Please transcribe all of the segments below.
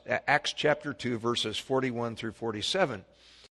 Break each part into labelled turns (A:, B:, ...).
A: Acts chapter 2, verses 41 through 47.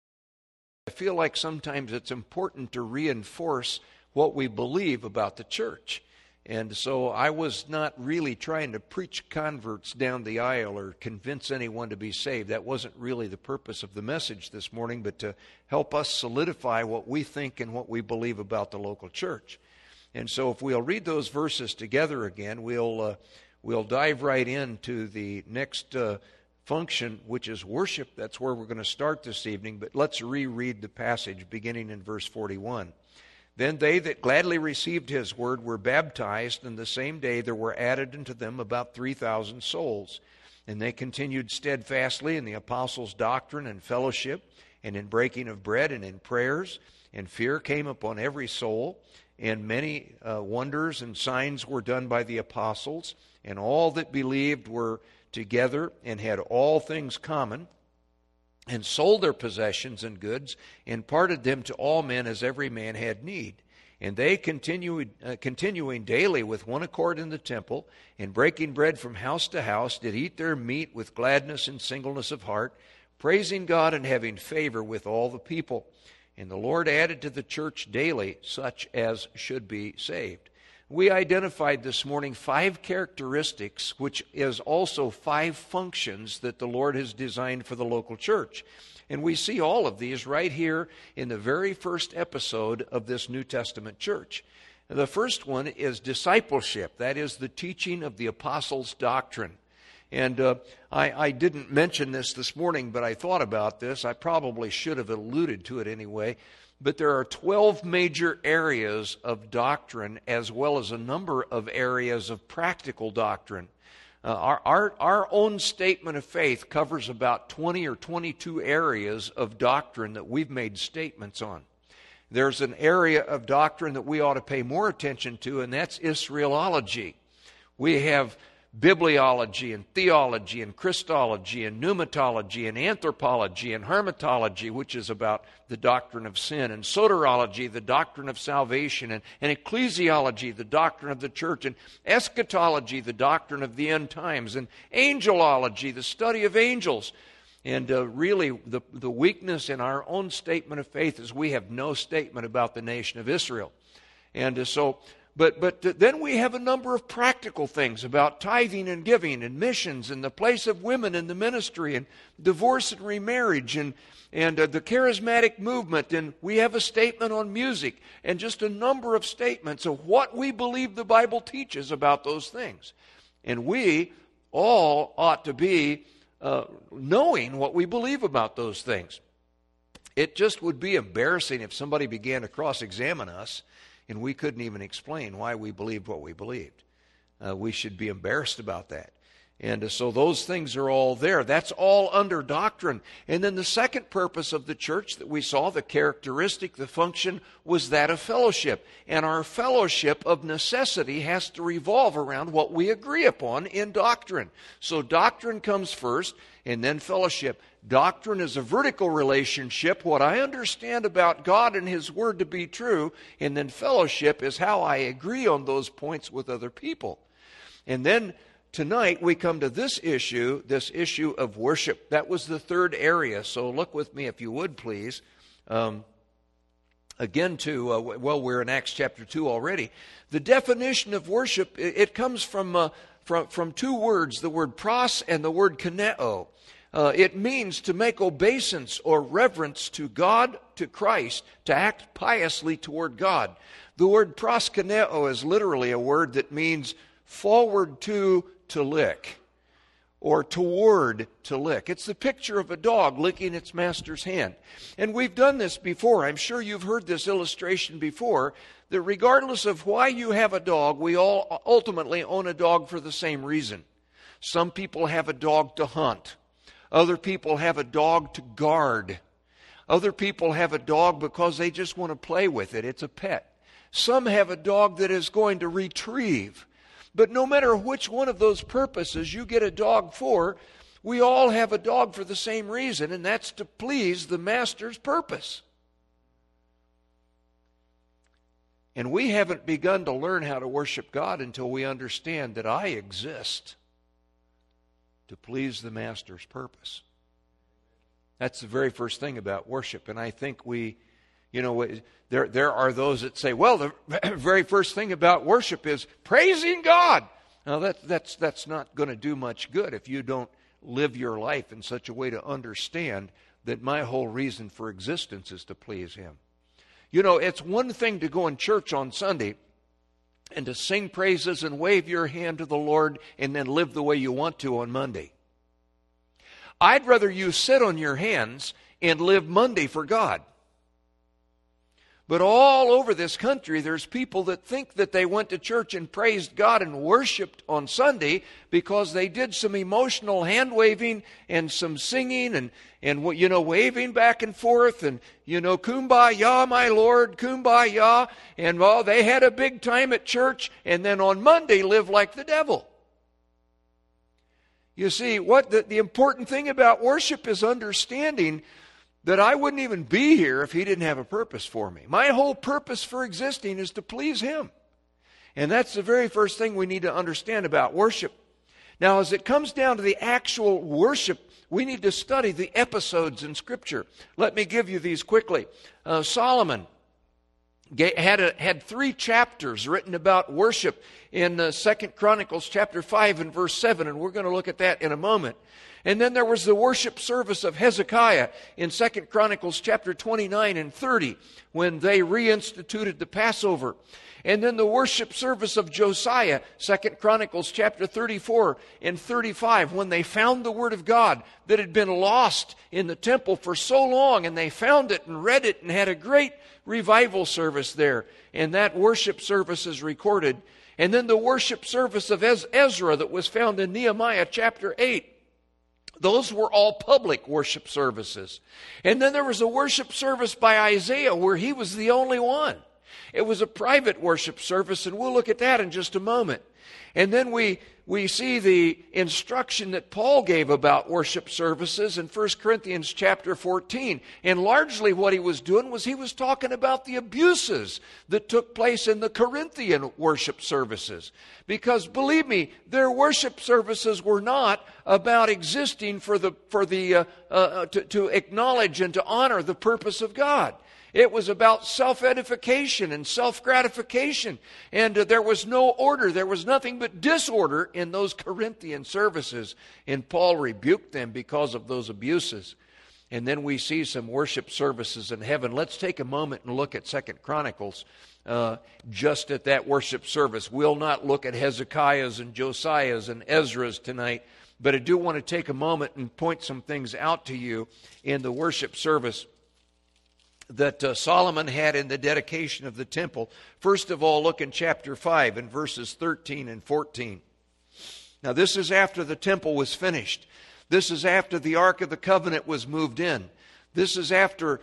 A: I feel like sometimes it's important to reinforce what we believe about the church. And so I was not really trying to preach converts down the aisle or convince anyone to be saved. That wasn't really the purpose of the message this morning, but to help us solidify what we think and what we believe about the local church. And so if we'll read those verses together again, we'll dive right into the next function, which is worship. That's where we're going to start this evening, but let's reread the passage beginning in verse 41. Then they that gladly received his word were baptized, and the same day there were added unto them about 3,000 souls. And they continued steadfastly in the apostles' doctrine and fellowship, and in breaking of bread, and in prayers. And fear came upon every soul, and many wonders and signs were done by the apostles. And all that believed were together, and had all things common, and sold their possessions and goods, and parted them to all men as every man had need. And they continuing daily with one accord in the temple, and breaking bread from house to house, did eat their meat with gladness and singleness of heart, praising God and having favor with all the people. And the Lord added to the church daily such as should be saved. We identified this morning 5 characteristics, which is also 5 functions that the Lord has designed for the local church. And we see all of these right here in the very first episode of this New Testament church. The first one is discipleship. That is the teaching of the apostles' doctrine. And I didn't mention this morning, but I thought about this. I probably should have alluded to it anyway. But there are 12 major areas of doctrine as well as a number of areas of practical doctrine. Our own statement of faith covers about 20 or 22 areas of doctrine that we've made statements on. There's an area of doctrine that we ought to pay more attention to, and that's Israelology. We have bibliology and theology and Christology and pneumatology and anthropology and hermetology, which is about the doctrine of sin, and soteriology, the doctrine of salvation, and ecclesiology, the doctrine of the church, and eschatology, the doctrine of the end times, and angelology, the study of angels. And really, the weakness in our own statement of faith is we have no statement about the nation of Israel. And But then we have a number of practical things about tithing and giving and missions and the place of women in the ministry and divorce and remarriage and the charismatic movement. And we have a statement on music and just a number of statements of what we believe the Bible teaches about those things. And we all ought to be knowing what we believe about those things. It just would be embarrassing if somebody began to cross-examine us and we couldn't even explain why we believed what we believed. We should be embarrassed about that. And so those things are all there. That's all under doctrine. And then the second purpose of the church that we saw, the characteristic, the function, was that of fellowship. And our fellowship of necessity has to revolve around what we agree upon in doctrine. So doctrine comes first, and then fellowship. Doctrine is a vertical relationship, what I understand about God and His Word to be true, and then fellowship is how I agree on those points with other people. And then tonight we come to this issue of worship. That was the third area, so look with me if you would, please. We're in Acts chapter 2 already. The definition of worship, it comes from 2 words, the word pros and the word kaneo. It means to make obeisance or reverence to God, to Christ, to act piously toward God. The word proskuneo is literally a word that means forward to lick, or toward to lick. It's the picture of a dog licking its master's hand. And we've done this before. I'm sure you've heard this illustration before, that regardless of why you have a dog, we all ultimately own a dog for the same reason. Some people have a dog to hunt. Other people have a dog to guard. Other people have a dog because they just want to play with it. It's a pet. Some have a dog that is going to retrieve. But no matter which one of those purposes you get a dog for, we all have a dog for the same reason, and that's to please the master's purpose. And we haven't begun to learn how to worship God until we understand that I exist. to please the Master's purpose. That's the very first thing about worship. And I think there are those that say, well, the very first thing about worship is praising God. Now, that's not going to do much good if you don't live your life in such a way to understand that my whole reason for existence is to please Him. It's one thing to go in church on Sunday and to sing praises and wave your hand to the Lord and then live the way you want to on Monday. I'd rather you sit on your hands and live Monday for God. But all over this country, there's people that think that they went to church and praised God and worshiped on Sunday because they did some emotional hand-waving and some singing and waving back and forth and, kumbaya, my Lord, kumbaya. And, they had a big time at church and then on Monday lived like the devil. You see, what the important thing about worship is understanding that I wouldn't even be here if He didn't have a purpose for me. My whole purpose for existing is to please Him. And that's the very first thing we need to understand about worship. Now, as it comes down to the actual worship, we need to study the episodes in Scripture. Let me give you these quickly. Solomon had 3 chapters written about worship in 2 Chronicles chapter 5 and verse 7, and we're going to look at that in a moment. And then there was the worship service of Hezekiah in 2 Chronicles chapter 29 and 30 when they reinstituted the Passover. And then the worship service of Josiah, 2 Chronicles chapter 34 and 35, when they found the Word of God that had been lost in the temple for so long, and they found it and read it and had a great revival service there. And that worship service is recorded. And then the worship service of Ezra that was found in Nehemiah chapter 8. Those were all public worship services. And then there was a worship service by Isaiah where he was the only one. It was a private worship service, and we'll look at that in just a moment. And then we see the instruction that Paul gave about worship services in 1 Corinthians chapter 14. And largely what he was doing was he was talking about the abuses that took place in the Corinthian worship services. Because believe me, their worship services were not about existing to acknowledge and to honor the purpose of God. It was about self-edification and self-gratification. And there was no order. There was nothing but disorder in those Corinthian services. And Paul rebuked them because of those abuses. And then we see some worship services in heaven. Let's take a moment and look at 2 Chronicles just at that worship service. We'll not look at Hezekiah's and Josiah's and Ezra's tonight. But I do want to take a moment and point some things out to you in the worship service that Solomon had in the dedication of the temple. First of all, look in chapter 5 in verses 13 and 14. Now, this is after the temple was finished. This is after the Ark of the Covenant was moved in. This is after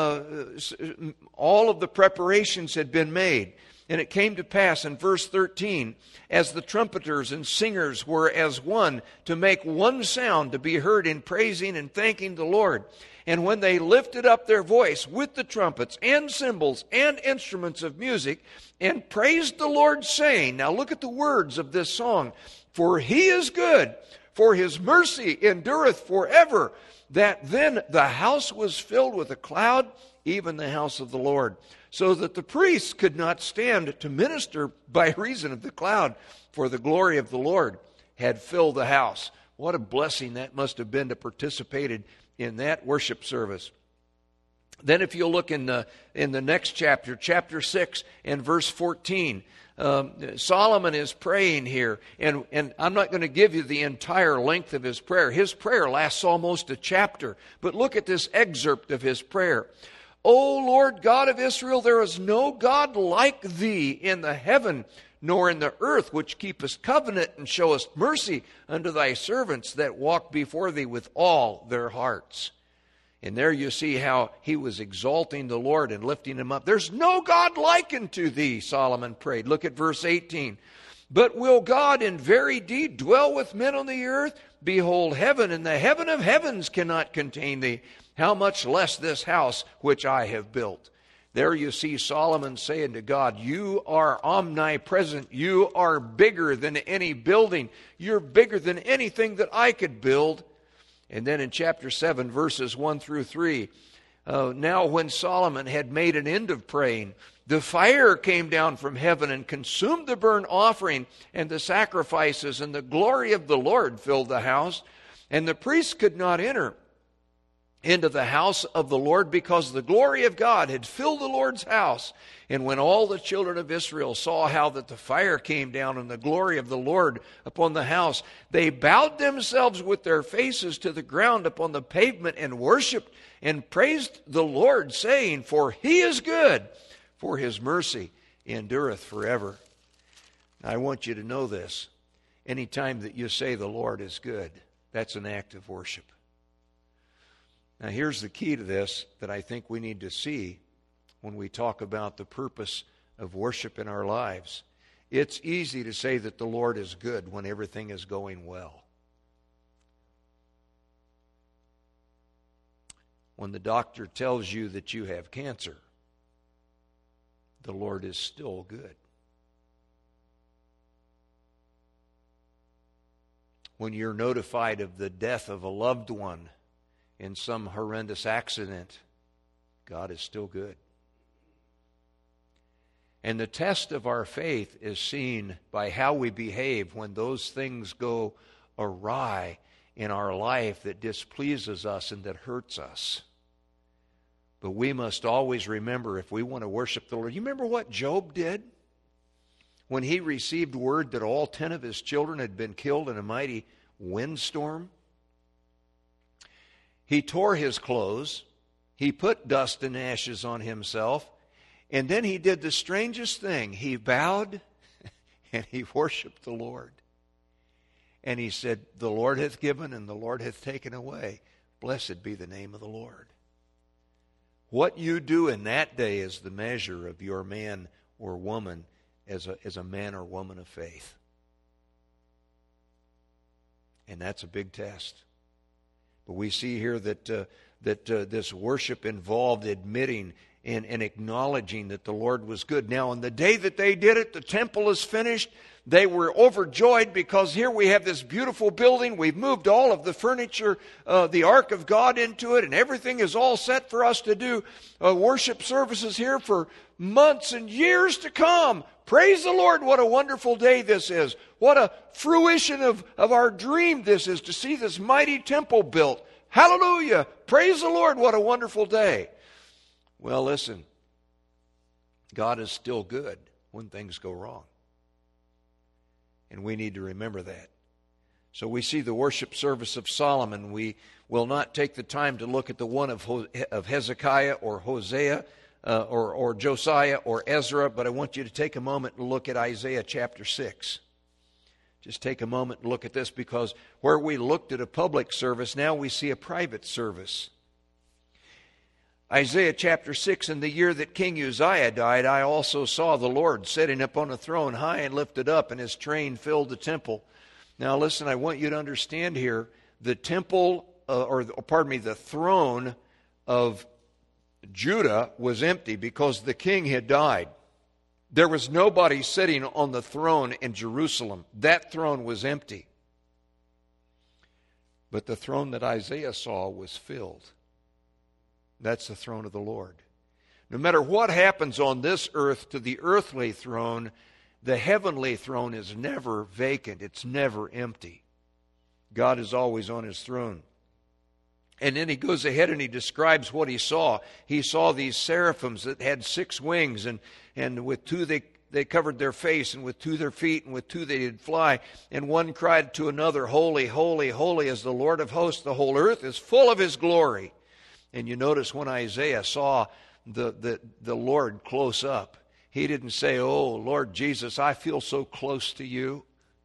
A: all of the preparations had been made. And it came to pass in verse 13, as the trumpeters and singers were as one, to make one sound to be heard in praising and thanking the Lord. And when they lifted up their voice with the trumpets and cymbals and instruments of music and praised the Lord, saying, now look at the words of this song, for He is good, for His mercy endureth forever, that then the house was filled with a cloud, even the house of the Lord, so that the priests could not stand to minister by reason of the cloud, for the glory of the Lord had filled the house. What a blessing that must have been to participate in that worship service. Then if you'll look in the next chapter, chapter 6 and verse 14, Solomon is praying here, and I'm not going to give you the entire length of his prayer. His prayer lasts almost a chapter, but look at this excerpt of his prayer. O Lord God of Israel, there is no God like Thee in the heaven, nor in the earth, which keepest covenant and showest mercy unto Thy servants that walk before Thee with all their hearts. And there you see how he was exalting the Lord and lifting Him up. There's no God like unto Thee, Solomon prayed. Look at verse 18. But will God in very deed dwell with men on the earth? Behold, heaven and the heaven of heavens cannot contain Thee. How much less this house which I have built? There you see Solomon saying to God, you are omnipresent. You are bigger than any building. You're bigger than anything that I could build. And then in chapter 7, verses 1 through 3, now when Solomon had made an end of praying, the fire came down from heaven and consumed the burnt offering and the sacrifices, and the glory of the Lord filled the house. And the priests could not enter into the house of the Lord, because the glory of God had filled the Lord's house. And when all the children of Israel saw how that the fire came down and the glory of the Lord upon the house, they bowed themselves with their faces to the ground upon the pavement and worshipped and praised the Lord, saying, for he is good, for his mercy endureth forever. Now, I want you to know this. Anytime that you say the Lord is good, that's an act of worship. Now, here's the key to this that I think we need to see when we talk about the purpose of worship in our lives. It's easy to say that the Lord is good when everything is going well. When the doctor tells you that you have cancer, the Lord is still good. When you're notified of the death of a loved one in some horrendous accident, God is still good. And the test of our faith is seen by how we behave when those things go awry in our life that displeases us and that hurts us. But we must always remember, if we want to worship the Lord, you remember what Job did? When he received word that all 10 of his children had been killed in a mighty windstorm, he tore his clothes, he put dust and ashes on himself, and then he did the strangest thing. He bowed and he worshiped the Lord. And he said, the Lord hath given and the Lord hath taken away. Blessed be the name of the Lord. What you do in that day is the measure of your man or woman as a man or woman of faith. And that's a big test. But we see here that this worship involved admitting and acknowledging that the Lord was good. Now, on the day that they did it, the temple is finished. They were overjoyed because here we have this beautiful building. We've moved all of the furniture, the Ark of God into it, and everything is all set for us to do worship services here for months and years to come. Praise the Lord, what a wonderful day this is. What a fruition of our dream this is, to see this mighty temple built. Hallelujah! Praise the Lord, what a wonderful day. Well, listen, God is still good when things go wrong. And we need to remember that. So we see the worship service of Solomon. We will not take the time to look at the one of Hezekiah or Hosea or Josiah or Ezra, but I want you to take a moment and look at Isaiah chapter 6. Just take a moment and look at this, because where we looked at a public service, now we see a private service. Isaiah chapter 6, in the year that King Uzziah died, I also saw the Lord sitting upon a throne high and lifted up, and his train filled the temple. Now listen, I want you to understand here, the temple, the throne of Judah was empty because the king had died. There was nobody sitting on the throne in Jerusalem. That throne was empty. But the throne that Isaiah saw was filled. That's the throne of the Lord. No matter what happens on this earth to the earthly throne, the heavenly throne is never vacant. It's never empty. God is always on his throne. And then he goes ahead and he describes what he saw. He saw these seraphims that had 6 wings, and with 2 they covered their face, and with 2 their feet, and with 2 they did fly. And one cried to another, Holy, holy, holy is the Lord of hosts. The whole earth is full of his glory. And you notice when Isaiah saw the Lord close up, he didn't say, oh, Lord Jesus, I feel so close to you.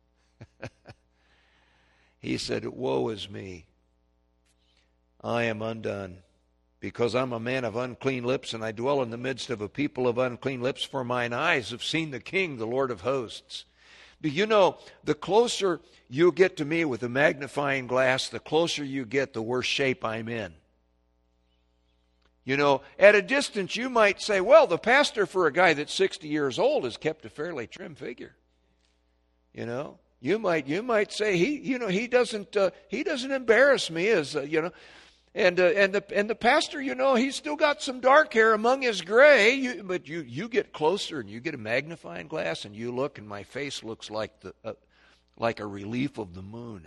A: He said, woe is me. I am undone, because I'm a man of unclean lips, and I dwell in the midst of a people of unclean lips, for mine eyes have seen the King, the Lord of hosts. But you know, the closer you get to me with a magnifying glass, the closer you get, the worse shape I'm in. You know, at a distance you might say, well, the pastor for a guy that's 60 years old has kept a fairly trim figure. You know, you might say he doesn't embarrass me as you know, and the pastor, you know, he's still got some dark hair among his gray. But you get closer and you get a magnifying glass and you look, and my face looks like a relief of the moon.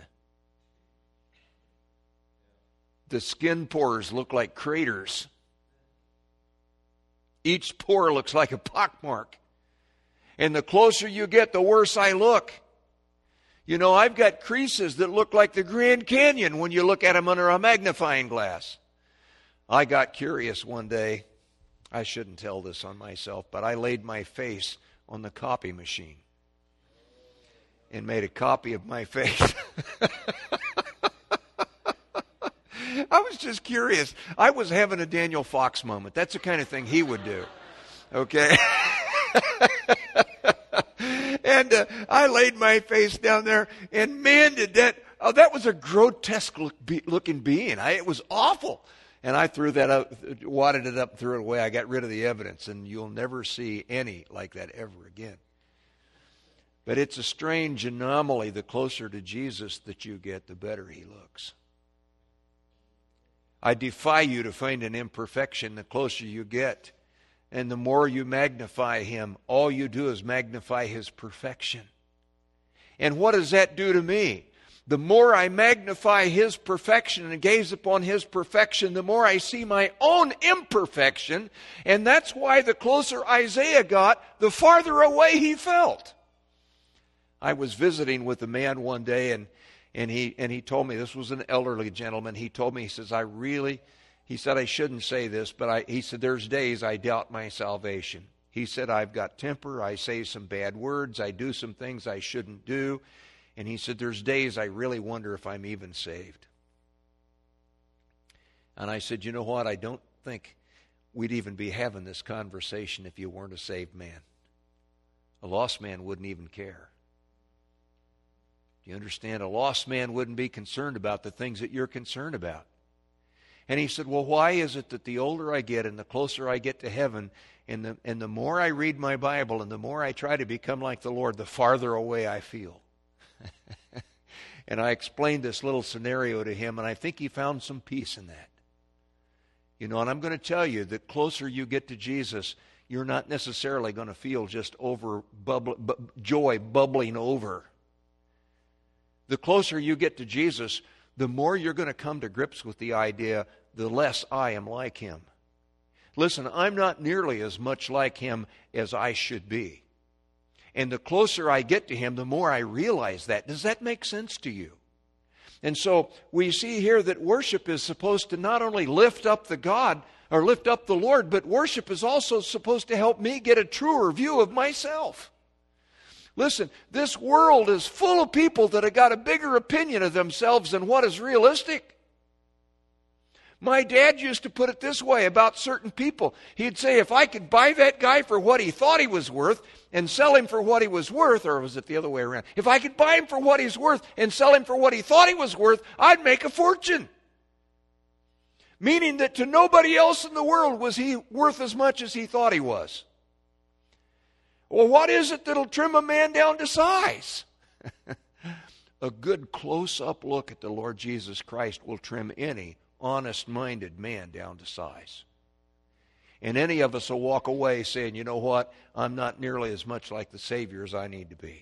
A: The skin pores look like craters. Each pore looks like a pockmark. And the closer you get, the worse I look. You know, I've got creases that look like the Grand Canyon when you look at them under a magnifying glass. I got curious one day. I shouldn't tell this on myself, but I laid my face on the copy machine and made a copy of my face. I was just curious. I was having a Daniel Fox moment. That's the kind of thing he would do. Okay? And I laid my face down there, and man, that was a grotesque looking being. It was awful. And I threw that up, wadded it up, threw it away. I got rid of the evidence, and you'll never see any like that ever again. But it's a strange anomaly. The closer to Jesus that you get, the better he looks. I defy you to find an imperfection the closer you get. And the more you magnify him, all you do is magnify his perfection. And what does that do to me? The more I magnify his perfection and gaze upon his perfection, the more I see my own imperfection. And that's why the closer Isaiah got, the farther away he felt. I was visiting with a man one day, and he told me, this was an elderly gentleman, he told me, he says, he said, I shouldn't say this, but he said, there's days I doubt my salvation. He said, I've got temper, I say some bad words, I do some things I shouldn't do. And he said, there's days I really wonder if I'm even saved. And I said, you know what, I don't think we'd even be having this conversation if you weren't a saved man. A lost man wouldn't even care. You understand? A lost man wouldn't be concerned about the things that you're concerned about. And he said, well, why is it that the older I get and the closer I get to heaven, and the more I read my Bible and the more I try to become like the Lord, the farther away I feel? And I explained this little scenario to him, and I think he found some peace in that. You know, and I'm going to tell you that closer you get to Jesus, you're not necessarily going to feel just joy bubbling over. The closer you get to Jesus, the more you're going to come to grips with the idea, the less I am like him. Listen, I'm not nearly as much like him as I should be. And the closer I get to him, the more I realize that. Does that make sense to you? And so we see here that worship is supposed to not only lift up the God, or lift up the Lord, but worship is also supposed to help me get a truer view of myself. Listen, this world is full of people that have got a bigger opinion of themselves than what is realistic. My dad used to put it this way about certain people. He'd say, if I could buy that guy for what he thought he was worth and sell him for what he was worth, or was it the other way around? If I could buy him for what he's worth and sell him for what he thought he was worth, I'd make a fortune. Meaning that to nobody else in the world was he worth as much as he thought he was. Well, what is it that'll trim a man down to size? A good close-up look at the Lord Jesus Christ will trim any honest-minded man down to size. And any of us will walk away saying, you know what, I'm not nearly as much like the Savior as I need to be.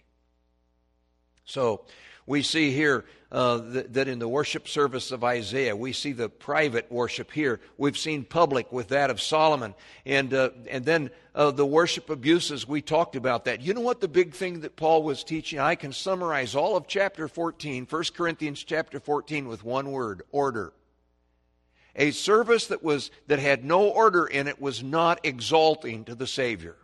A: So we see here that in the worship service of Isaiah, we see the private worship here. We've seen public with that of Solomon. And then the worship abuses, we talked about that. You know what the big thing that Paul was teaching? I can summarize all of chapter 14, 1 Corinthians chapter 14, with one word: order. A service that had no order in it was not exalting to the Savior.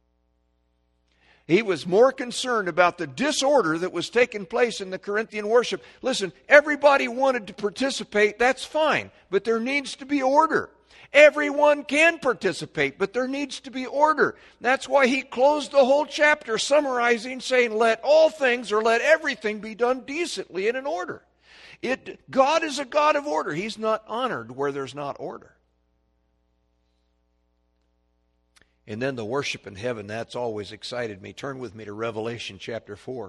A: He was more concerned about the disorder that was taking place in the Corinthian worship. Listen, everybody wanted to participate, that's fine, but there needs to be order. Everyone can participate, but there needs to be order. That's why he closed the whole chapter summarizing, saying, let all things or let everything be done decently and in order. God is a God of order. He's not honored where there's not order. And then the worship in heaven, that's always excited me. Turn with me to Revelation chapter 4.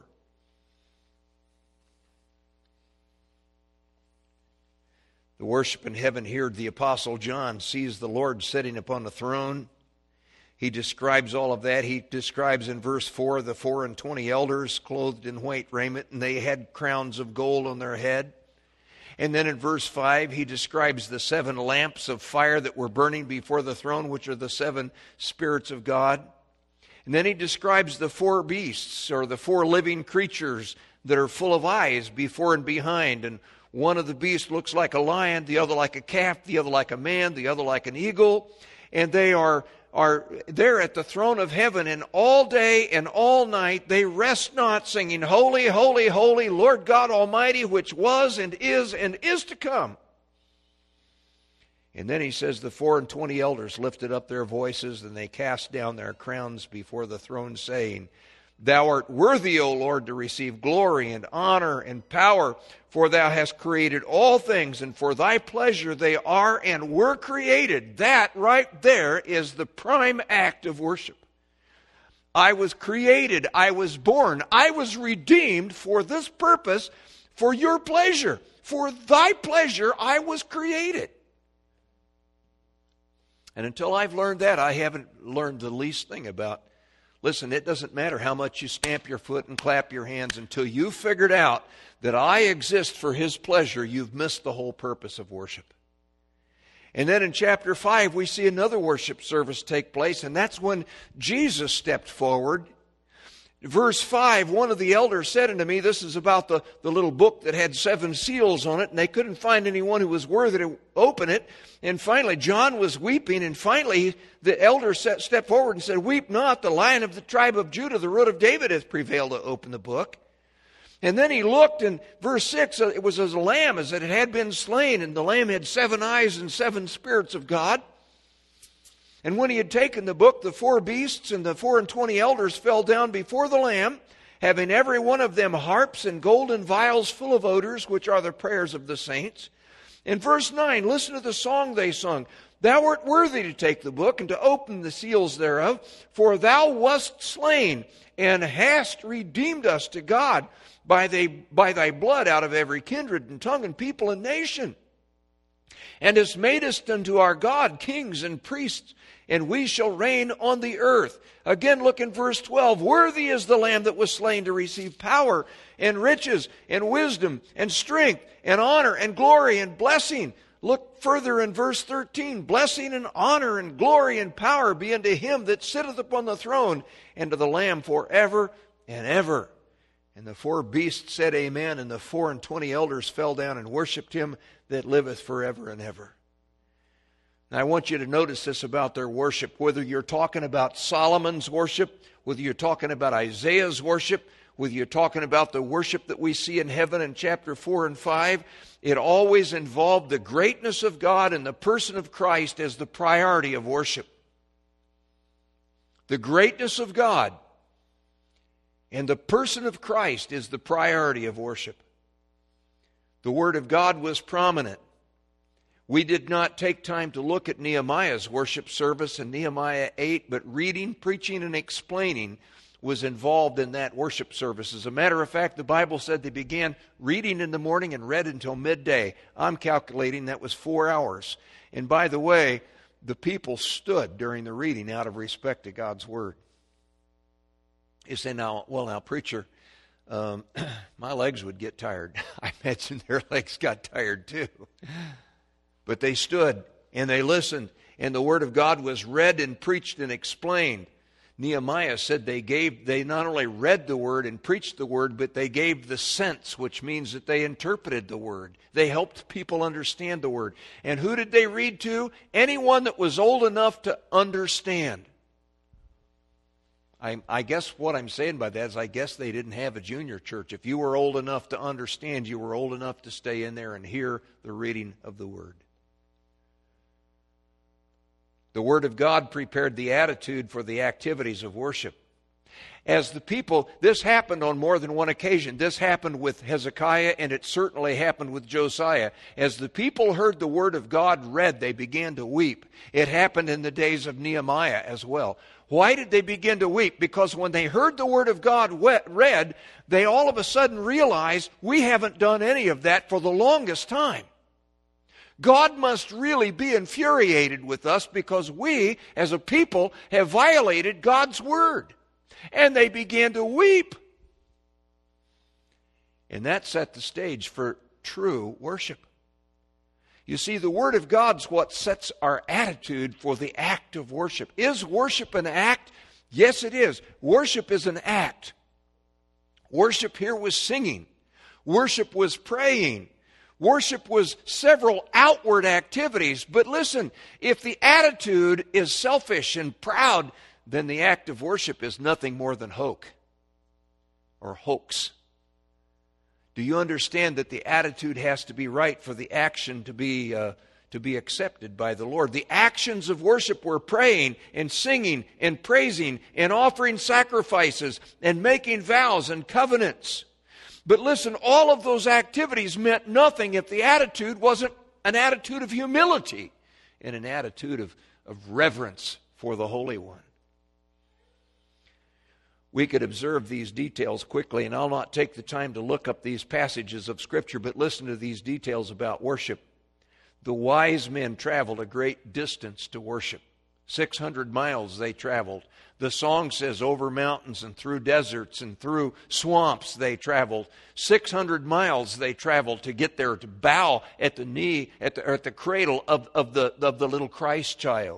A: The worship in heaven here, the Apostle John sees the Lord sitting upon a throne. He describes all of that. He describes in verse 4 the 24 elders clothed in white raiment, and they had crowns of gold on their head. And then in verse 5, he describes the 7 lamps of fire that were burning before the throne, which are the 7 spirits of God. And then he describes the 4 beasts, or the 4 living creatures that are full of eyes before and behind. And one of the beasts looks like a lion, the other like a calf, the other like a man, the other like an eagle. And they are there at the throne of heaven, and all day and all night they rest not, singing, Holy, holy, holy, Lord God Almighty, which was and is to come. And then he says the 24 elders lifted up their voices, and they cast down their crowns before the throne, saying, Thou art worthy, O Lord, to receive glory and honor and power, for thou hast created all things, and for thy pleasure they are and were created. That right there is the prime act of worship. I was created, I was born, I was redeemed for this purpose, for your pleasure. For thy pleasure I was created. And until I've learned that, I haven't learned the least thing about. Listen, it doesn't matter how much you stamp your foot and clap your hands until you've figured out that I exist for His pleasure, you've missed the whole purpose of worship. And then in chapter 5, we see another worship service take place, and that's when Jesus stepped forward. Verse 5, one of the elders said unto me, this is about the little book that had 7 seals on it, and they couldn't find anyone who was worthy to open it. And finally, John was weeping, and finally the elder stepped forward and said, Weep not, the Lion of the tribe of Judah, the Root of David, hath prevailed to open the book. And then he looked, and verse 6, it was as a lamb, as it had been slain, and the lamb had 7 eyes and 7 spirits of God. And when he had taken the book, the 4 beasts and the 24 elders fell down before the Lamb, having every one of them harps and golden vials full of odors, which are the prayers of the saints. In verse 9, listen to the song they sung. Thou art worthy to take the book and to open the seals thereof, for thou wast slain and hast redeemed us to God by thy blood out of every kindred and tongue and people and nation. And hast made us unto our God kings and priests, and we shall reign on the earth. Again, look in verse 12. Worthy is the Lamb that was slain to receive power and riches and wisdom and strength and honor and glory and blessing. Look further in verse 13. Blessing and honor and glory and power be unto him that sitteth upon the throne and to the Lamb forever and ever. And the 4 beasts said amen, and the 24 elders fell down and worshipped him that liveth forever and ever. Now, I want you to notice this about their worship. Whether you're talking about Solomon's worship, whether you're talking about Isaiah's worship, whether you're talking about the worship that we see in heaven in chapter 4 and 5, it always involved the greatness of God and the person of Christ as the priority of worship. The greatness of God and the person of Christ is the priority of worship. The Word of God was prominent. We did not take time to look at Nehemiah's worship service in Nehemiah 8, but reading, preaching, and explaining was involved in that worship service. As a matter of fact, the Bible said they began reading in the morning and read until midday. I'm calculating that was 4 hours. And by the way, the people stood during the reading out of respect to God's Word. You say, now, preacher, my legs would get tired. I imagine their legs got tired too. But they stood and they listened, and the Word of God was read and preached and explained. Nehemiah said they not only read the Word and preached the Word, but they gave the sense, which means that they interpreted the Word. They helped people understand the Word. And who did they read to? Anyone that was old enough to understand. I guess what I'm saying by that is I guess they didn't have a junior church. If you were old enough to understand, you were old enough to stay in there and hear the reading of the Word. The Word of God prepared the attitude for the activities of worship. As the people, this happened on more than one occasion. This happened with Hezekiah, and it certainly happened with Josiah. As the people heard the word of God read, they began to weep. It happened in the days of Nehemiah as well. Why did they begin to weep? Because when they heard the word of God read, they all of a sudden realized, we haven't done any of that for the longest time. God must really be infuriated with us because we, as a people, have violated God's word. And they began to weep. And that set the stage for true worship. You see, the Word of God's what sets our attitude for the act of worship. Is worship an act? Yes, it is. Worship is an act. Worship here was singing. Worship was praying. Worship was several outward activities. But listen, if the attitude is selfish and proud, then the act of worship is nothing more than hoax or hoax. Do you understand that the attitude has to be right for the action to be accepted by the Lord? The actions of worship were praying and singing and praising and offering sacrifices and making vows and covenants. But listen, all of those activities meant nothing if the attitude wasn't an attitude of humility and an attitude of reverence for the Holy One. We could observe these details quickly, and I'll not take the time to look up these passages of Scripture, but listen to these details about worship. The wise men traveled a great distance to worship. 600 miles they traveled. The song says over mountains and through deserts and through swamps they traveled. 600 miles they traveled to get there, to bow at the knee, at the cradle of the little Christ child.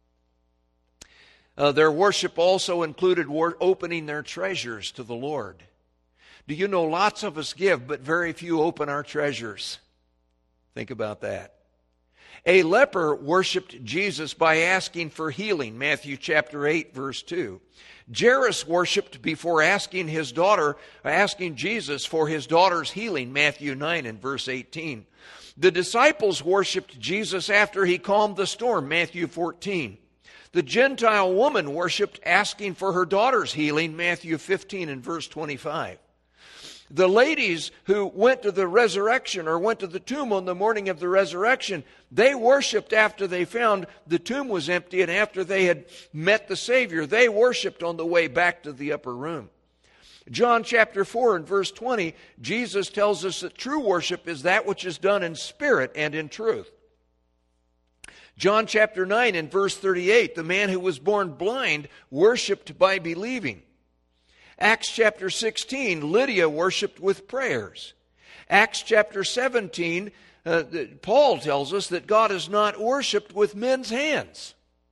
A: Their worship also included opening their treasures to the Lord. Do you know lots of us give, but very few open our treasures? Think about that. A leper worshiped Jesus by asking for healing, Matthew chapter 8, verse 2. Jairus worshiped before asking Jesus for his daughter's healing, Matthew 9 and verse 18. The disciples worshiped Jesus after he calmed the storm, Matthew 14. The Gentile woman worshiped asking for her daughter's healing, Matthew 15 and verse 25. The ladies who went to the resurrection or went to the tomb on the morning of the resurrection, they worshiped after they found the tomb was empty and after they had met the Savior. They worshiped on the way back to the upper room. John chapter 4 and verse 20, Jesus tells us that true worship is that which is done in spirit and in truth. John chapter 9 and verse 38, the man who was born blind worshiped by believing. Acts chapter 16, Lydia worshiped with prayers. Acts chapter 17, Paul tells us that God is not worshiped with men's hands.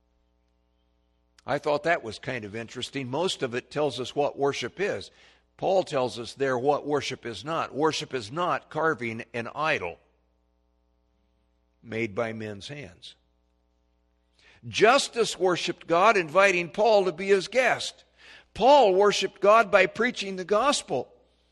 A: I thought that was kind of interesting. Most of it tells us what worship is. Paul tells us there what worship is not. Worship is not carving an idol made by men's hands. Justus worshiped God, inviting Paul to be his guest. Paul worshiped God by preaching the gospel.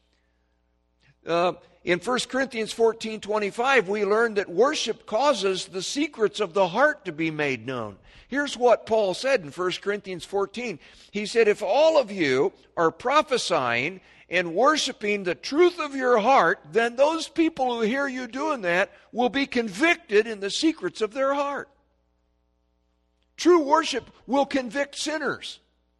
A: In 1 Corinthians 14:25, we learn that worship causes the secrets of the heart to be made known. Here's what Paul said in 1 Corinthians 14. He said, if all of you are prophesying and worshiping the truth of your heart, then those people who hear you doing that will be convicted in the secrets of their heart. True worship will convict sinners.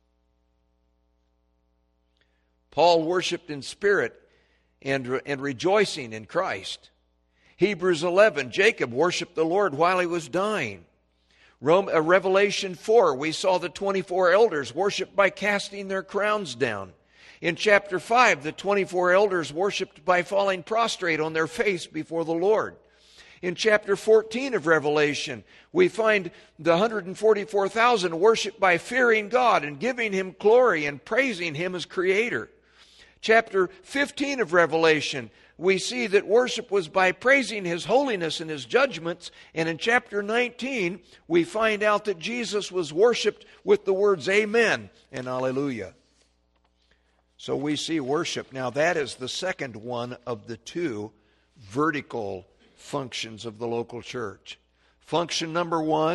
A: Paul worshiped in spirit and rejoicing in Christ. Hebrews 11, Jacob worshiped the Lord while he was dying. Revelation 4, we saw the 24 elders worship by casting their crowns down. In chapter 5, the 24 elders worshiped by falling prostrate on their face before the Lord. In chapter 14 of Revelation, we find the 144,000 worship by fearing God and giving Him glory and praising Him as Creator. Chapter 15 of Revelation, we see that worship was by praising His holiness and His judgments. And in chapter 19, we find out that Jesus was worshiped with the words Amen and Alleluia. So we see worship. Now that is the second one of the two vertical functions of the local church. Function number one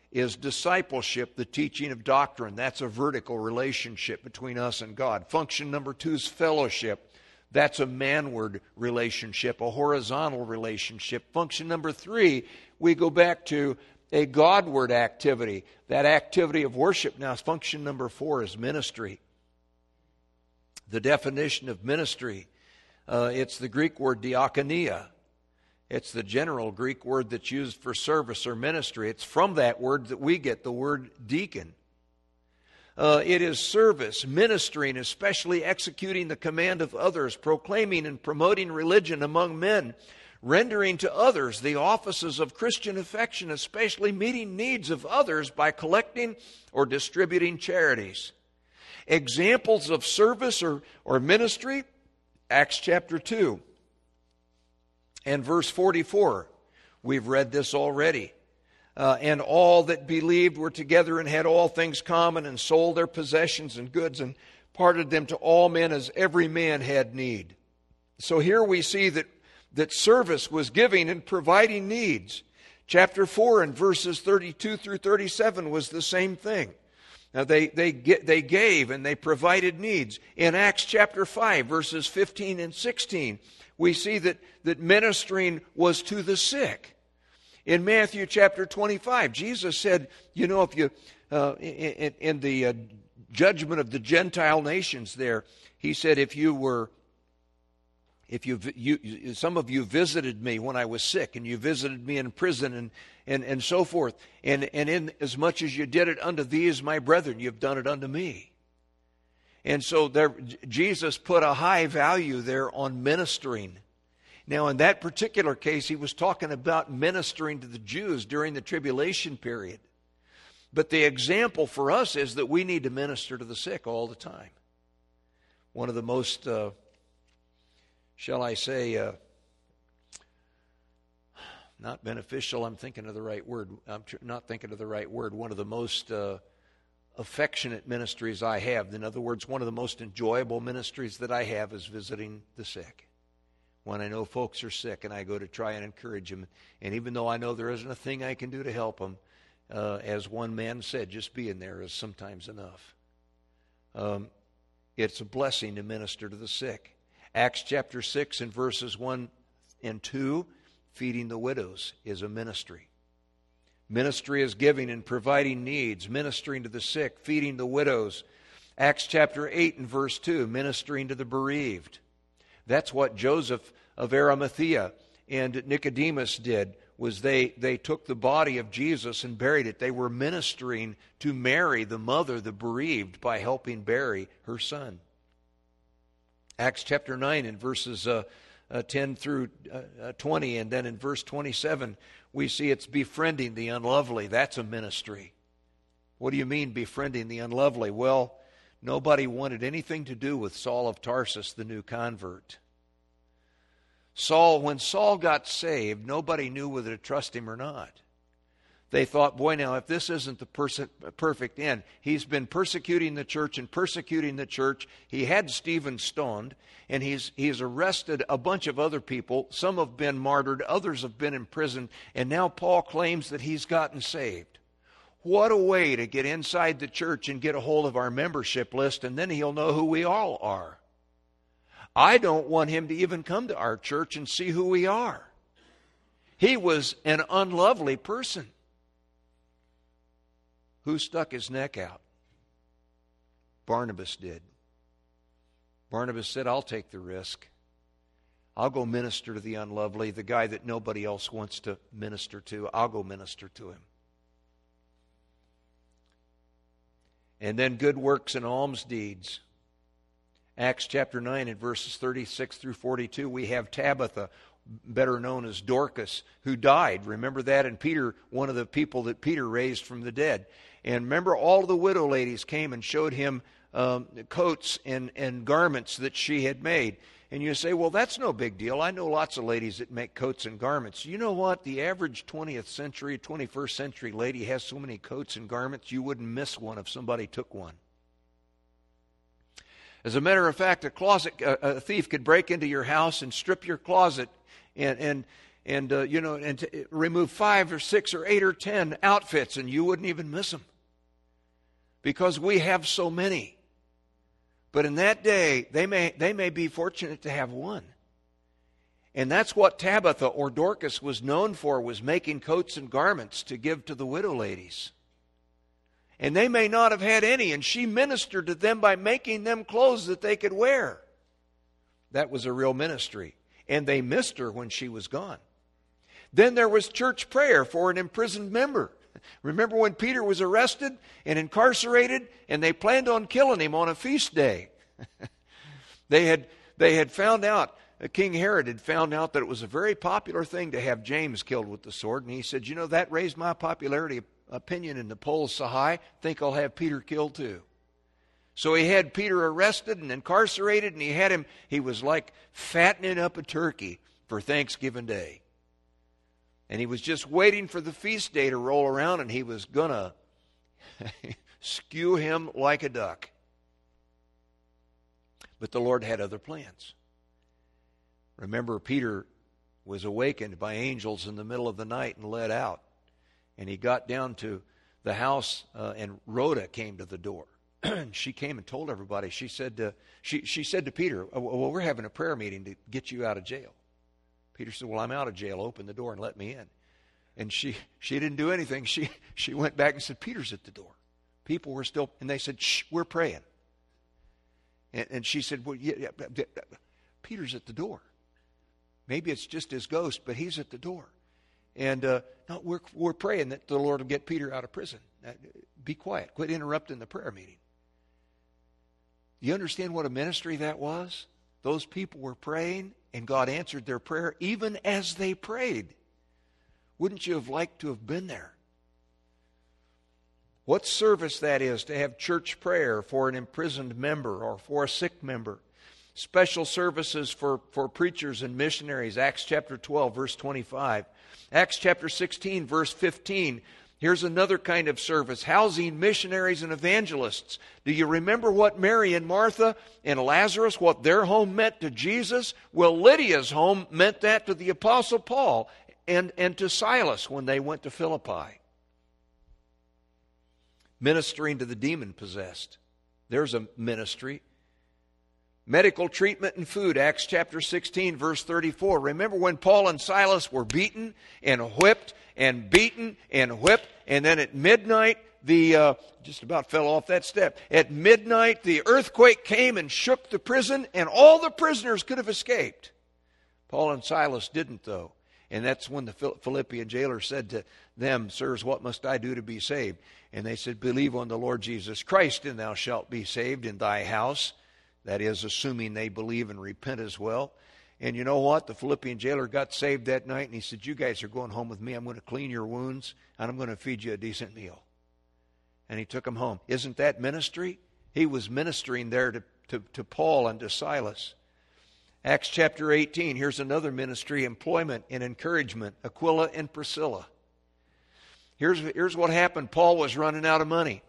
A: is discipleship, the teaching of doctrine. That's a vertical relationship between us and God. Function number 2 is fellowship. That's a manward relationship, a horizontal relationship. Function number 3, we go back to a Godward activity, that activity of worship. Now, function number 4 is ministry. The definition of ministry, it's the Greek word diakonia. It's the general Greek word that's used for service or ministry. It's from that word that we get the word deacon. It is service, ministering, especially executing the command of others, proclaiming and promoting religion among men, rendering to others the offices of Christian affection, especially meeting needs of others by collecting or distributing charities. Examples of service or ministry, Acts chapter 2 and verse 44. We've read this already. And all that believed were together and had all things common, and sold their possessions and goods and parted them to all men as every man had need. So here we see that service was giving and providing needs. Chapter 4 and verses 32 through 37 was the same thing. Now they gave and they provided needs. In Acts chapter 5 verses 15 and 16, we see that ministering was to the sick. In Matthew chapter 25, Jesus said, if you in the judgment of the Gentile nations there, he said, some of you visited me when I was sick, and you visited me in prison, and so forth. And in as much as you did it unto these, my brethren, you've done it unto me. And so Jesus put a high value there on ministering. Now, in that particular case, he was talking about ministering to the Jews during the tribulation period. But the example for us is that we need to minister to the sick all the time. One of the most, shall I say, not beneficial, I'm thinking of the right word. I'm not thinking of the right word. One of the most affectionate ministries I have. In other words, one of the most enjoyable ministries that I have is visiting the sick. When I know folks are sick and I go to try and encourage them. And even though I know there isn't a thing I can do to help them, as one man said, just being there is sometimes enough. It's a blessing to minister to the sick. Acts chapter 6 and verses 1 and 2, feeding the widows is a ministry. Ministry is giving and providing needs, ministering to the sick, feeding the widows. Acts chapter 8 and verse 2, ministering to the bereaved. That's what Joseph of Arimathea and Nicodemus did, was they took the body of Jesus and buried it. They were ministering to Mary, the mother, the bereaved, by helping bury her son. Acts chapter 9 and verses 10 through 20, and then in verse 27, we see it's befriending the unlovely. That's a ministry. What do you mean befriending the unlovely? Well, nobody wanted anything to do with Saul of Tarsus, the new convert. When Saul got saved, nobody knew whether to trust him or not. They thought, boy, now, if this isn't the perfect end, he's been persecuting the church and persecuting the church. He had Stephen stoned, and he's arrested a bunch of other people. Some have been martyred, others have been imprisoned, and now Paul claims that he's gotten saved. What a way to get inside the church and get a hold of our membership list, and then he'll know who we all are. I don't want him to even come to our church and see who we are. He was an unlovely person. Who stuck his neck out? Barnabas did. Barnabas said, I'll take the risk. I'll go minister to the unlovely, the guy that nobody else wants to minister to. I'll go minister to him. And then good works and alms deeds. Acts chapter 9 and verses 36 through 42, we have Tabitha, better known as Dorcas, who died. Remember that? And Peter, one of the people that Peter raised from the dead. And remember, all of the widow ladies came and showed him coats and garments that she had made. And you say, well, that's no big deal. I know lots of ladies that make coats and garments. You know what? The average 20th century, 21st century lady has so many coats and garments, you wouldn't miss one if somebody took one. As a matter of fact, a thief could break into your house and strip your closet and and remove 5 or 6 or 8 or 10 outfits, and you wouldn't even miss them, because we have so many. But in that day, they may be fortunate to have one. And that's what Tabitha or Dorcas was known for, was making coats and garments to give to the widow ladies. And they may not have had any, and she ministered to them by making them clothes that they could wear. That was a real ministry. And they missed her when she was gone. Then there was church prayer for an imprisoned member. Remember when Peter was arrested and incarcerated, and they planned on killing him on a feast day? They had found out, King Herod had found out that it was a very popular thing to have James killed with the sword, and he said, that raised my popularity opinion in the polls so high, think I'll have Peter killed too. So he had Peter arrested and incarcerated, and he was like fattening up a turkey for Thanksgiving Day. And he was just waiting for the feast day to roll around, and he was going to skew him like a duck. But the Lord had other plans. Remember, Peter was awakened by angels in the middle of the night and led out. And he got down to the house, and Rhoda came to the door. And she came and told everybody. She said to Peter, well, we're having a prayer meeting to get you out of jail. Peter said, well, I'm out of jail. Open the door and let me in. And she didn't do anything. She went back and said, Peter's at the door. People were still, and they said, shh, we're praying. And she said, well, yeah, Peter's at the door. Maybe it's just his ghost, but he's at the door. And no, we're praying that the Lord will get Peter out of prison. Be quiet. Quit interrupting the prayer meeting. You understand what a ministry that was? Those people were praying, and God answered their prayer even as they prayed. Wouldn't you have liked to have been there? What service that is to have church prayer for an imprisoned member or for a sick member. Special services for preachers and missionaries. Acts chapter 12, verse 25. Acts chapter 16, verse 15. Here's another kind of service, housing missionaries and evangelists. Do you remember what Mary and Martha and Lazarus, what their home meant to Jesus? Well, Lydia's home meant that to the Apostle Paul and to Silas when they went to Philippi. Ministering to the demon-possessed. There's a ministry. Medical treatment and food, Acts chapter 16, verse 34. Remember when Paul and Silas were beaten and whipped and beaten and whipped, and then at midnight, just about fell off that step. At midnight, the earthquake came and shook the prison, and all the prisoners could have escaped. Paul and Silas didn't, though. And that's when the Philippian jailer said to them, Sirs, what must I do to be saved? And they said, Believe on the Lord Jesus Christ, and thou shalt be saved in thy house. That is, assuming they believe and repent as well. And you know what? The Philippian jailer got saved that night, and he said, You guys are going home with me. I'm going to clean your wounds, and I'm going to feed you a decent meal. And he took them home. Isn't that ministry? He was ministering there to Paul and to Silas. Acts chapter 18, here's another ministry, employment and encouragement, Aquila and Priscilla. Here's what happened. Paul was running out of money.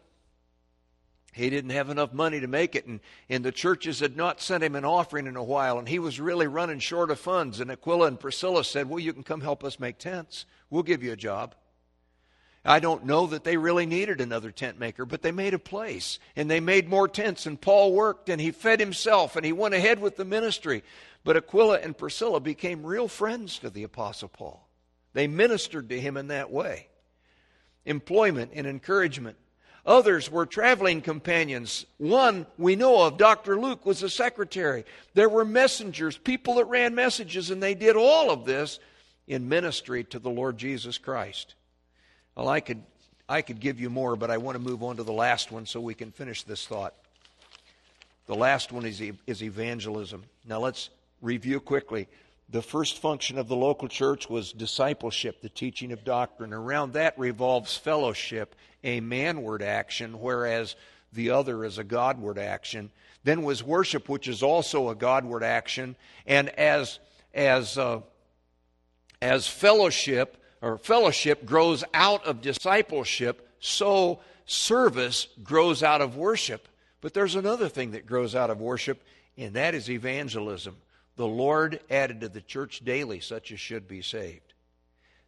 A: He didn't have enough money to make it, and the churches had not sent him an offering in a while, and he was really running short of funds. And Aquila and Priscilla said, Well, you can come help us make tents. We'll give you a job. I don't know that they really needed another tent maker, but they made a place, and they made more tents, and Paul worked, and he fed himself, and he went ahead with the ministry. But Aquila and Priscilla became real friends to the Apostle Paul. They ministered to him in that way. Employment and encouragement. Others were traveling companions. One we know of, Dr. Luke, was a secretary. There were messengers, people that ran messages, and they did all of this in ministry to the Lord Jesus Christ. Well, I could give you more, but I want to move on to the last one so we can finish this thought. The last one is evangelism. Now let's review quickly. The first function of the local church was discipleship, the teaching of doctrine. Around that revolves fellowship, a manward action, whereas the other is a Godward action. Then was worship, which is also a Godward action. And as fellowship grows out of discipleship, so service grows out of worship. But there's another thing that grows out of worship, and that is evangelism. The Lord added to the church daily such as should be saved.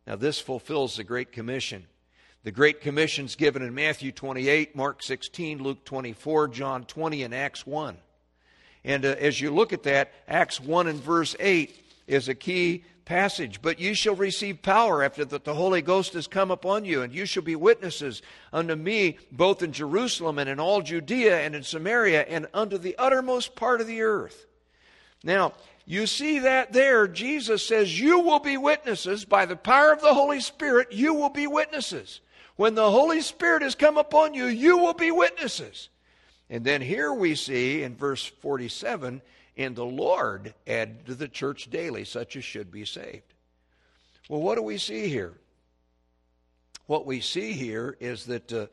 A: Now this fulfills the Great Commission. The Great Commission's given in Matthew 28, Mark 16, Luke 24, John 20, and Acts 1. And as you look at that, Acts 1 and verse 8 is a key passage. But you shall receive power after that the Holy Ghost has come upon you, and you shall be witnesses unto me both in Jerusalem and in all Judea and in Samaria and unto the uttermost part of the earth. Now, you see that there, Jesus says, you will be witnesses. By the power of the Holy Spirit, you will be witnesses. When the Holy Spirit has come upon you, you will be witnesses. And then here we see in verse 47, and the Lord added to the church daily such as should be saved. Well, what do we see here? What we see here is that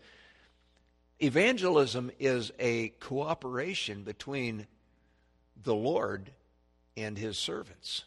A: evangelism is a cooperation between the Lord and His servants.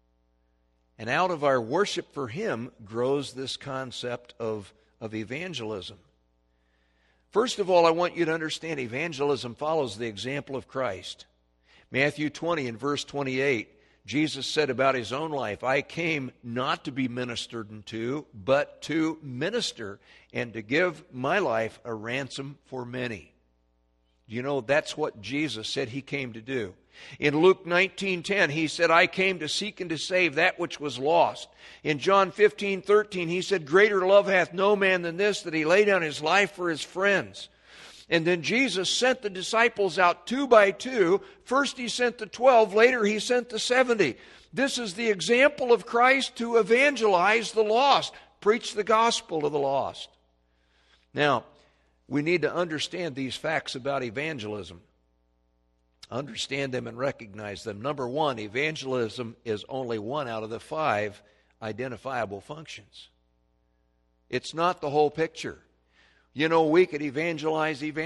A: And out of our worship for Him grows this concept of evangelism. First of all, I want you to understand evangelism follows the example of Christ. Matthew 20 and verse 28, Jesus said about His own life, I came not to be ministered unto, but to minister and to give my life a ransom for many. You know, that's what Jesus said He came to do. In Luke 19:10, He said, I came to seek and to save that which was lost. In John 15:13, He said, greater love hath no man than this, that He lay down His life for His friends. And then Jesus sent the disciples out 2 by 2. First He sent the 12, later He sent the 70. This is the example of Christ to evangelize the lost, preach the gospel to the lost. Now, we need to understand these facts about evangelism. Understand them and recognize them. Number one, evangelism is only one out of the 5 identifiable functions. It's not the whole picture. You know, we could evangelize, and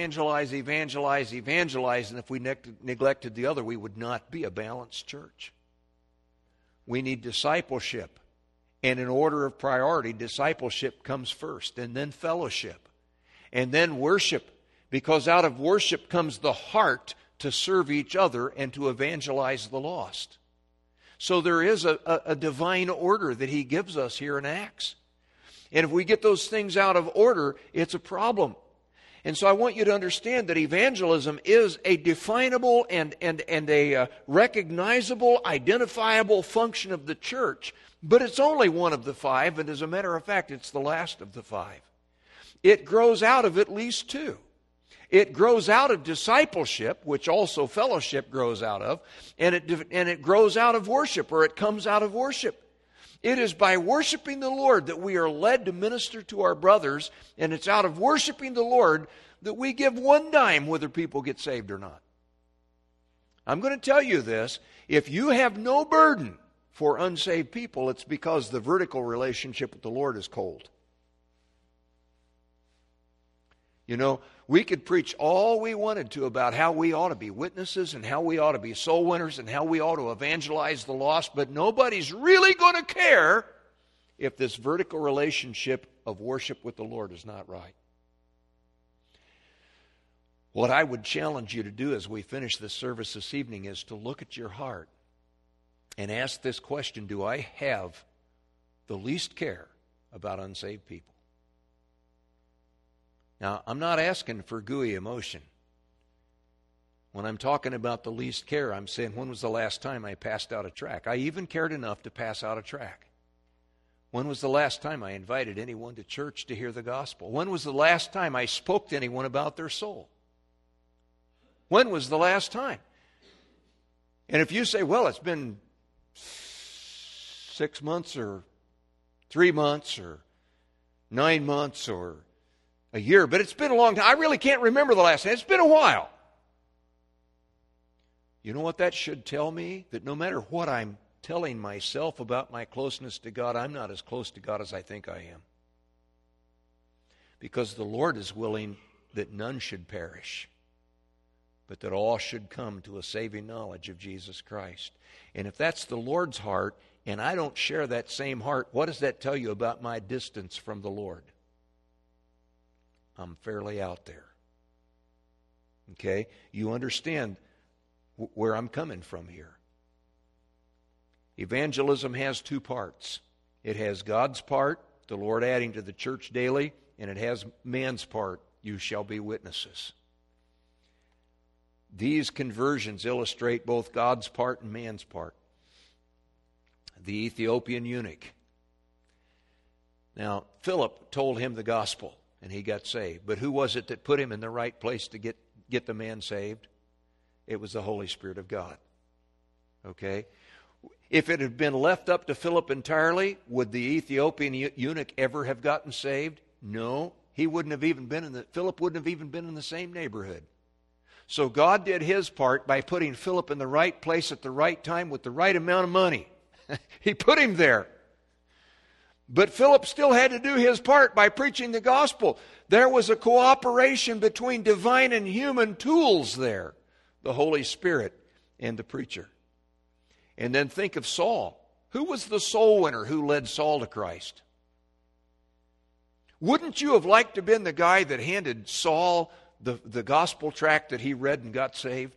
A: if we neglected the other, we would not be a balanced church. We need discipleship. And in order of priority, discipleship comes first, and then fellowship, and then worship, because out of worship comes the heart to serve each other and to evangelize the lost. So there is a divine order that He gives us here in Acts. And if we get those things out of order, it's a problem. And so I want you to understand that evangelism is a definable and a recognizable, identifiable function of the church. But it's only one of the 5, and as a matter of fact, it's the last of the 5. It grows out of at least 2. It grows out of discipleship, which also fellowship grows out of, and it grows out of worship, or it comes out of worship. It is by worshiping the Lord that we are led to minister to our brothers, and it's out of worshiping the Lord that we give 1 dime whether people get saved or not. I'm going to tell you this, if you have no burden for unsaved people, it's because the vertical relationship with the Lord is cold. You know, we could preach all we wanted to about how we ought to be witnesses and how we ought to be soul winners and how we ought to evangelize the lost, but nobody's really going to care if this vertical relationship of worship with the Lord is not right. What I would challenge you to do as we finish this service this evening is to look at your heart and ask this question, do I have the least care about unsaved people? Now, I'm not asking for gooey emotion. When I'm talking about the least care, I'm saying, when was the last time I passed out a tract? I even cared enough to pass out a tract. When was the last time I invited anyone to church to hear the gospel? When was the last time I spoke to anyone about their soul? When was the last time? And if you say, well, it's been 6 months or 3 months or 9 months or a year, but it's been a long time. I really can't remember the last time. It's been a while. You know what that should tell me? That no matter what I'm telling myself about my closeness to God, I'm not as close to God as I think I am. Because the Lord is willing that none should perish, but that all should come to a saving knowledge of Jesus Christ. And if that's the Lord's heart, and I don't share that same heart, what does that tell you about my distance from the Lord? I'm fairly out there. Okay? You understand where I'm coming from here. Evangelism has 2 parts. It has God's part, the Lord adding to the church daily, and it has man's part, you shall be witnesses. These conversions illustrate both God's part and man's part. The Ethiopian eunuch. Now, Philip told him the gospel, and he got saved. But who was it that put him in the right place to get the man saved? It was the Holy Spirit of God. Okay? If it had been left up to Philip entirely, would the Ethiopian eunuch ever have gotten saved? No. Philip wouldn't have even been in the same neighborhood. So God did His part by putting Philip in the right place at the right time with the right amount of money. He put him there. But Philip still had to do his part by preaching the gospel. There was a cooperation between divine and human tools there. The Holy Spirit and the preacher. And then think of Saul. Who was the soul winner who led Saul to Christ? Wouldn't you have liked to have been the guy that handed Saul the gospel tract that he read and got saved?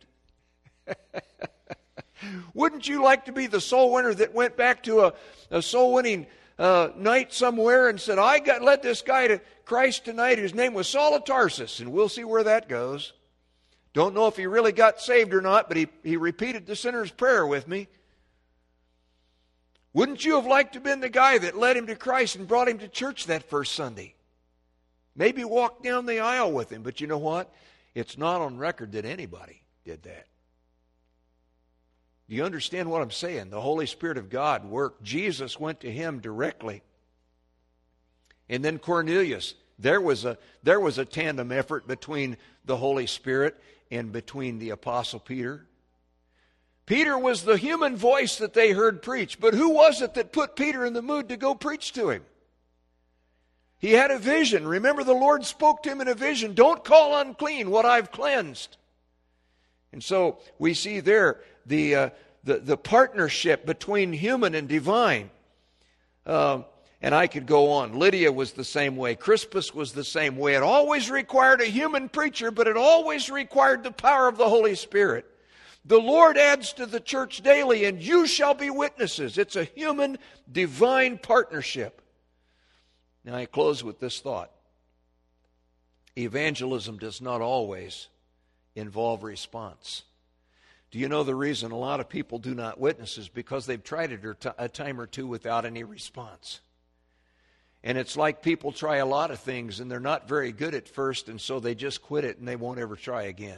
A: Wouldn't you like to be the soul winner that went back to a soul winning night somewhere and said, led this guy to Christ tonight whose name was Saul of Tarsus, and we'll see where that goes. Don't know if he really got saved or not, but he repeated the sinner's prayer with me. Wouldn't you have liked to have been the guy that led him to Christ and brought him to church that first Sunday? Maybe walked down the aisle with him, but you know what? It's not on record that anybody did that. Do you understand what I'm saying? The Holy Spirit of God worked. Jesus went to him directly. And then Cornelius, there was a tandem effort between the Holy Spirit and between the Apostle Peter. Peter was the human voice that they heard preach, but who was it that put Peter in the mood to go preach to him? He had a vision. Remember, the Lord spoke to him in a vision. Don't call unclean what I've cleansed. And so we see there the partnership between human and divine. And I could go on. Lydia was the same way. Crispus was the same way. It always required a human preacher, but it always required the power of the Holy Spirit. The Lord adds to the church daily, and you shall be witnesses. It's a human, divine partnership. Now I close with this thought. Evangelism does not always involve response. Do you know the reason a lot of people do not witness is because they've tried it a time or two without any response? And it's like people try a lot of things and they're not very good at first, and so they just quit it and they won't ever try again.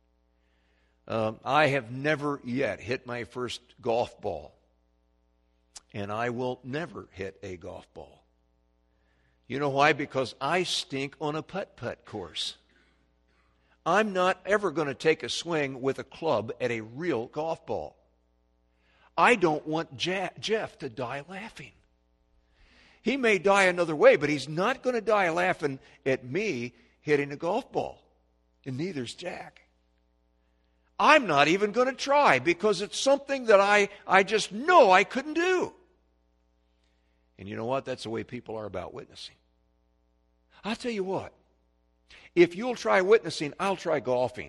A: I have never yet hit my first golf ball, and I will never hit a golf ball. You know why? Because I stink on a putt-putt course. I'm not ever going to take a swing with a club at a real golf ball. I don't want Jeff to die laughing. He may die another way, but he's not going to die laughing at me hitting a golf ball. And neither's Jack. I'm not even going to try because it's something that I just know I couldn't do. And you know what? That's the way people are about witnessing. I'll tell you what. If you'll try witnessing, I'll try golfing.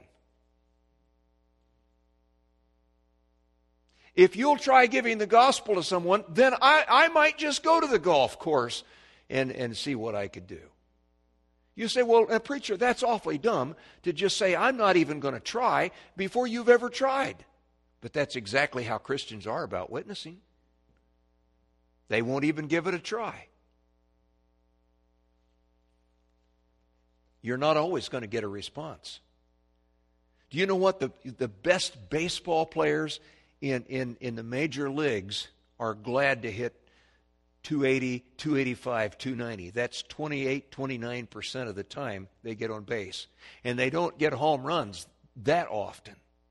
A: If you'll try giving the gospel to someone, then I might just go to the golf course and see what I could do. You say, well, preacher, that's awfully dumb to just say, I'm not even going to try before you've ever tried. But that's exactly how Christians are about witnessing. They won't even give it a try. You're not always going to get a response. Do you know what? The best baseball players in the major leagues are glad to hit 280, 285, 290. That's 28, 29% of the time they get on base. And they don't get home runs that often.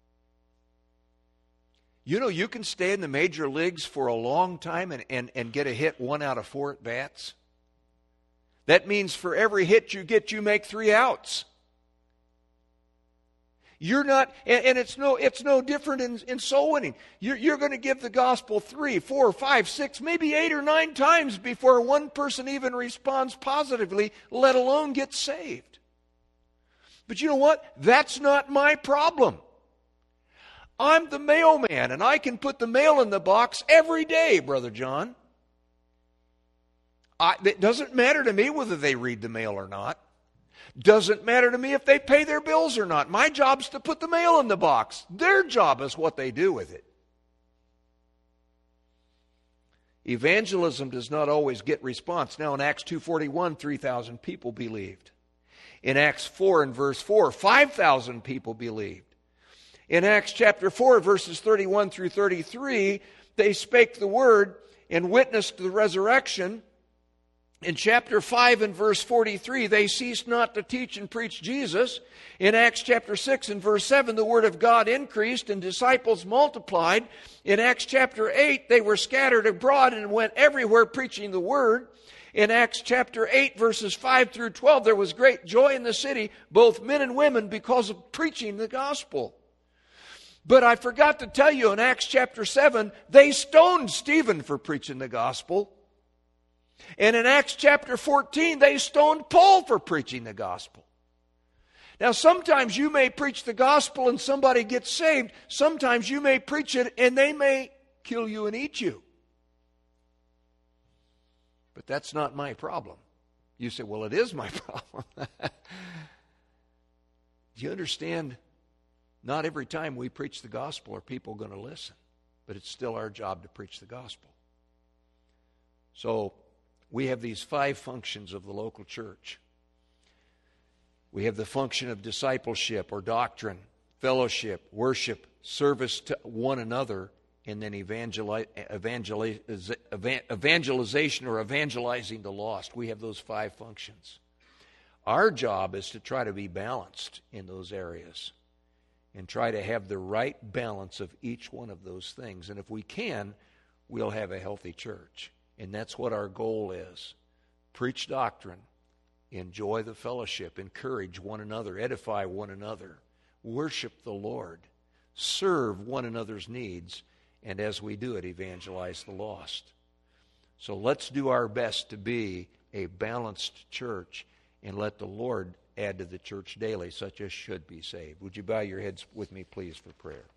A: You know, you can stay in the major leagues for a long time and get a hit 1 out of 4 at bats. That means for every hit you get, you make 3 outs. You're not, and it's no different in soul winning. You're going to give the gospel 3, 4, 5, 6, maybe 8 or 9 times before one person even responds positively, let alone gets saved. But you know what? That's not my problem. I'm the mailman, and I can put the mail in the box every day, Brother John. It doesn't matter to me whether they read the mail or not. Doesn't matter to me if they pay their bills or not. My job's to put the mail in the box. Their job is what they do with it. Evangelism does not always get response. Now in Acts 2:41, 3,000 people believed. In Acts 4 and verse 4, 5,000 people believed. In Acts chapter 4, verses 31 through 33, they spake the word and witnessed the resurrection. In chapter 5 and verse 43, they ceased not to teach and preach Jesus. In Acts chapter 6 and verse 7, the word of God increased and disciples multiplied. In Acts chapter 8, they were scattered abroad and went everywhere preaching the word. In Acts chapter 8, verses 5 through 12, there was great joy in the city, both men and women, because of preaching the gospel. But I forgot to tell you, in Acts chapter 7, they stoned Stephen for preaching the gospel. And in Acts chapter 14, they stoned Paul for preaching the gospel. Now, sometimes you may preach the gospel and somebody gets saved. Sometimes you may preach it and they may kill you and eat you. But that's not my problem. You say, well, it is my problem. Do you understand? Not every time we preach the gospel are people going to listen. But it's still our job to preach the gospel. So, we have these 5 functions of the local church. We have the function of discipleship or doctrine, fellowship, worship, service to one another, and then evangelization or evangelizing the lost. We have those 5 functions. Our job is to try to be balanced in those areas and try to have the right balance of each one of those things. And if we can, we'll have a healthy church. And that's what our goal is. Preach doctrine, enjoy the fellowship, encourage one another, edify one another, worship the Lord, serve one another's needs, and as we do it, evangelize the lost. So let's do our best to be a balanced church and let the Lord add to the church daily, such as should be saved. Would you bow your heads with me, please, for prayer?